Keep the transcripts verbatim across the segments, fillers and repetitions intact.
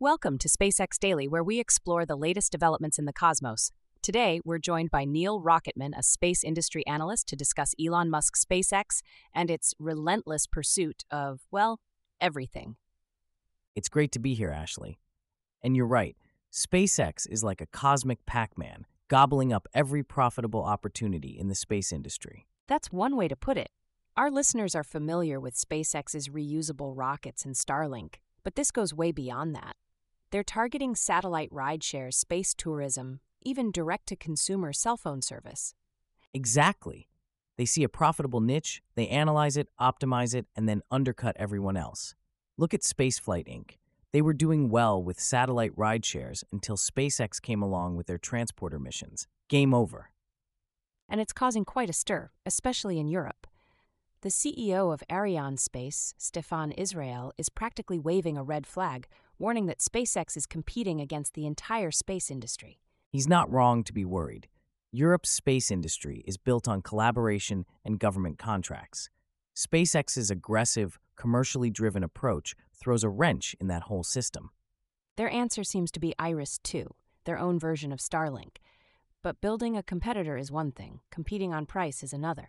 Welcome to SpaceX Daily, where we explore the latest developments in the cosmos. Today, we're joined by Neil Rocketman, a space industry analyst, to discuss Elon Musk's SpaceX and its relentless pursuit of, well, everything. It's great to be here, Ashley. And you're right, SpaceX is like a cosmic Pac-Man, gobbling up every profitable opportunity in the space industry. That's one way to put it. Our listeners are familiar with SpaceX's reusable rockets and Starlink, but this goes way beyond that. They're targeting satellite rideshare, space tourism, even direct-to-consumer cell phone service. Exactly. They see a profitable niche, they analyze it, optimize it, and then undercut everyone else. Look at Spaceflight Incorporated. They were doing well with satellite rideshares until SpaceX came along with their transporter missions. Game over. And it's causing quite a stir, especially in Europe. The C E O of Arianespace, Stefan Israel, is practically waving a red flag, warning that SpaceX is competing against the entire space industry. He's not wrong to be worried. Europe's space industry is built on collaboration and government contracts. SpaceX's aggressive, commercially driven approach throws a wrench in that whole system. Their answer seems to be Iris two, their own version of Starlink. But building a competitor is one thing, competing on price is another.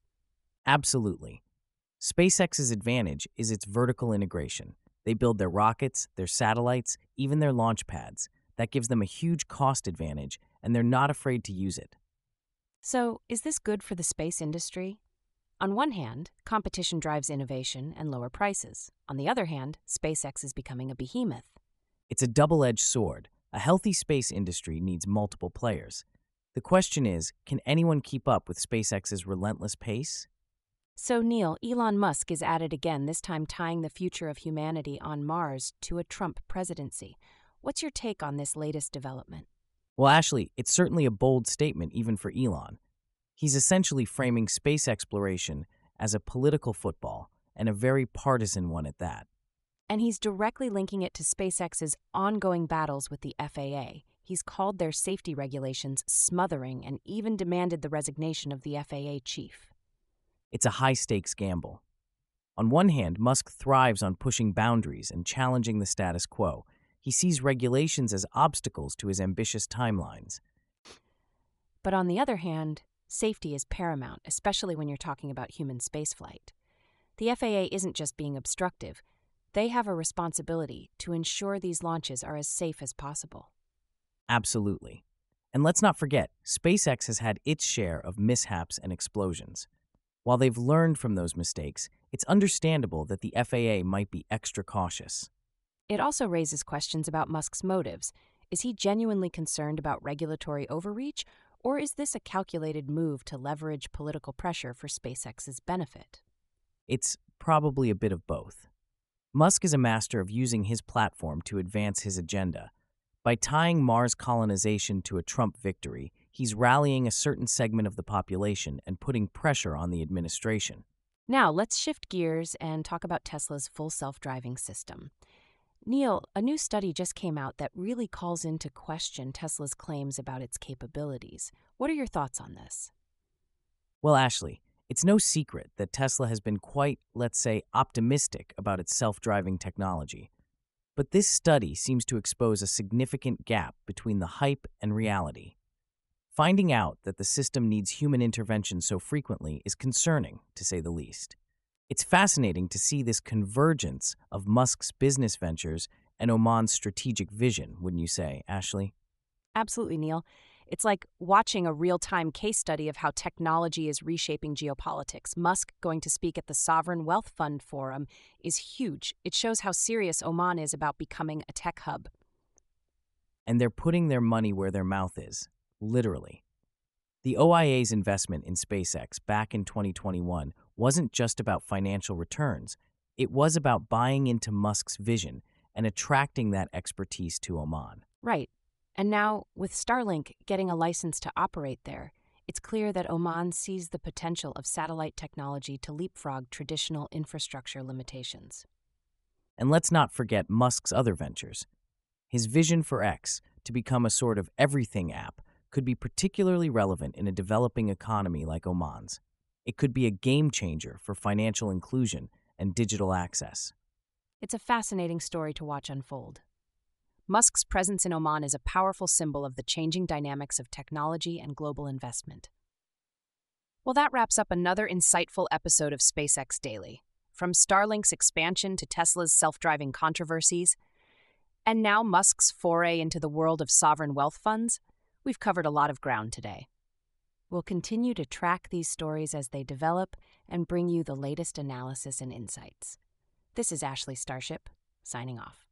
Absolutely. SpaceX's advantage is its vertical integration. They build their rockets, their satellites, even their launch pads. That gives them a huge cost advantage, and they're not afraid to use it. So, is this good for the space industry? On one hand, competition drives innovation and lower prices. On the other hand, SpaceX is becoming a behemoth. It's a double-edged sword. A healthy space industry needs multiple players. The question is, can anyone keep up with SpaceX's relentless pace? So, Neil, Elon Musk is at it again, this time tying the future of humanity on Mars to a Trump presidency. What's your take on this latest development? Well, Ashley, it's certainly a bold statement even for Elon. He's essentially framing space exploration as a political football, and a very partisan one at that. And he's directly linking it to SpaceX's ongoing battles with the F A A. He's called their safety regulations smothering and even demanded the resignation of the F A A chief. It's a high-stakes gamble. On one hand, Musk thrives on pushing boundaries and challenging the status quo. He sees regulations as obstacles to his ambitious timelines. But on the other hand, safety is paramount, especially when you're talking about human spaceflight. The F A A isn't just being obstructive. They have a responsibility to ensure these launches are as safe as possible. Absolutely. And let's not forget, SpaceX has had its share of mishaps and explosions. While they've learned from those mistakes, it's understandable that the F A A might be extra cautious. It also raises questions about Musk's motives. Is he genuinely concerned about regulatory overreach, or is this a calculated move to leverage political pressure for SpaceX's benefit? It's probably a bit of both. Musk is a master of using his platform to advance his agenda. By tying Mars colonization to a Trump victory, he's rallying a certain segment of the population and putting pressure on the administration. Now, let's shift gears and talk about Tesla's full self-driving system. Neil, a new study just came out that really calls into question Tesla's claims about its capabilities. What are your thoughts on this? Well, Ashley, it's no secret that Tesla has been quite, let's say, optimistic about its self-driving technology. But this study seems to expose a significant gap between the hype and reality. Finding out that the system needs human intervention so frequently is concerning, to say the least. It's fascinating to see this convergence of Musk's business ventures and Oman's strategic vision, wouldn't you say, Ashley? Absolutely, Neil. It's like watching a real-time case study of how technology is reshaping geopolitics. Musk going to speak at the Sovereign Wealth Fund Forum is huge. It shows how serious Oman is about becoming a tech hub. And they're putting their money where their mouth is, literally. The O I A's investment in SpaceX back in twenty twenty-one wasn't just about financial returns. It was about buying into Musk's vision and attracting that expertise to Oman. Right. And now, with Starlink getting a license to operate there, it's clear that Oman sees the potential of satellite technology to leapfrog traditional infrastructure limitations. And let's not forget Musk's other ventures. His vision for X, to become a sort of everything app, could be particularly relevant in a developing economy like Oman's. It could be a game changer for financial inclusion and digital access. It's a fascinating story to watch unfold. Musk's presence in Oman is a powerful symbol of the changing dynamics of technology and global investment. Well, that wraps up another insightful episode of SpaceX Daily. From Starlink's expansion to Tesla's self-driving controversies, and now Musk's foray into the world of sovereign wealth funds, we've covered a lot of ground today. We'll continue to track these stories as they develop and bring you the latest analysis and insights. This is Ashley Starship, signing off.